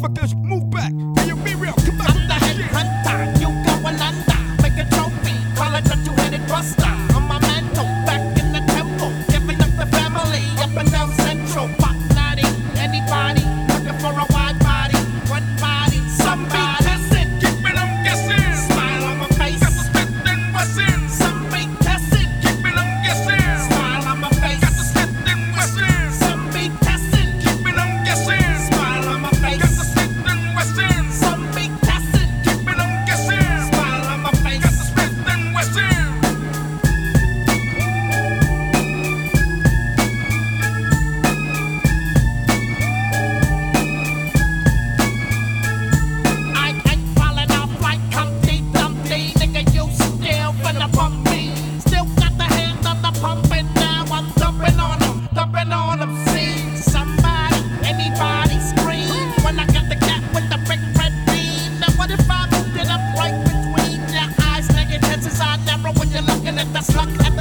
motherfuckers, move back. Hey, yo, be real, come back I'm with the that head shit. hunter, you going under. Make a trophy, call it a two-headed buster. On my mantle, back in the temple, giving up the family, up and down central. Pop naughty, anybody looking for a wide body, one body, somebody. Keep it on guessing. Smile on my face. Got to spit and wessin'. Some be testing. Keep it on guessing. Smile on my face. Got to spit and wessin'. Some be testing. Keep it on guessing. Smile on my face. Got to spit and wessin'. Some be testing. Keep it on guessing. Smile on my face. Got to spit and wessin'. I ain't falling off like Humpty Dumpty. Nigga, you still finna bump me. Still got the hand on the pump and now I'm dumping on them. See somebody, anybody scream when I got the cat with the big red beam. Now what if I moved it up right between your eyes? Nigga, chances are narrow when you're looking at the slug at the